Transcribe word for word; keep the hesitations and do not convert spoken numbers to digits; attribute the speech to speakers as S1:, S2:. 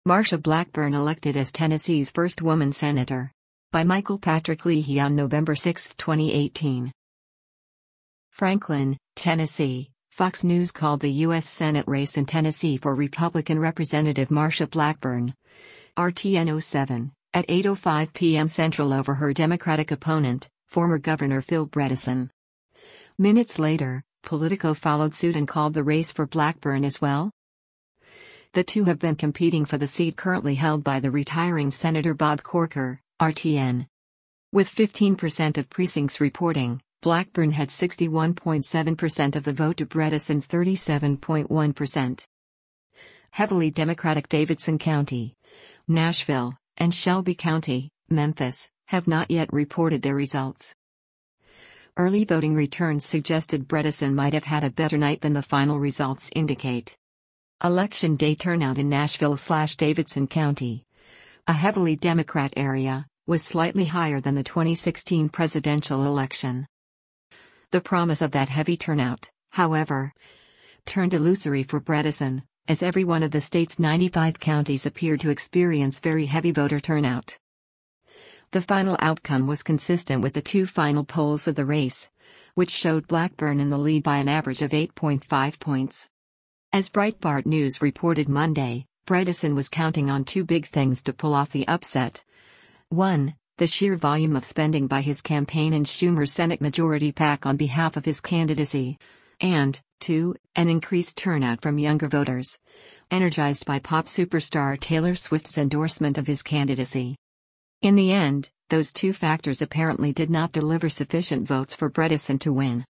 S1: Marsha Blackburn elected as Tennessee's first woman senator. By Michael Patrick Leahy on November sixth, twenty eighteen. Franklin, Tennessee. Fox News called the U S Senate race in Tennessee for Republican Representative Marsha Blackburn, R T N oh seven, at eight oh five p m Central over her Democratic opponent, former Governor Phil Bredesen. Minutes later, Politico followed suit and called the race for Blackburn as well. The two have been competing for the seat currently held by the retiring Senator Bob Corker, R T N. With fifteen percent of precincts reporting, Blackburn had sixty-one point seven percent of the vote to Bredesen's thirty-seven point one percent. Heavily Democratic Davidson County, Nashville, and Shelby County, Memphis, have not yet reported their results. Early voting returns suggested Bredesen might have had a better night than the final results indicate. Election day turnout in Nashville-Davidson County, a heavily Democrat area, was slightly higher than the twenty sixteen presidential election. The promise of that heavy turnout, however, turned illusory for Bredesen, as every one of the state's ninety-five counties appeared to experience very heavy voter turnout. The final outcome was consistent with the two final polls of the race, which showed Blackburn in the lead by an average of eight point five points. As Breitbart News reported Monday, Bredesen was counting on two big things to pull off the upset. one. The sheer volume of spending by his campaign and Schumer's Senate Majority PAC on behalf of his candidacy. And, two. An increased turnout from younger voters, energized by pop superstar Taylor Swift's endorsement of his candidacy. In the end, those two factors apparently did not deliver sufficient votes for Bredesen to win.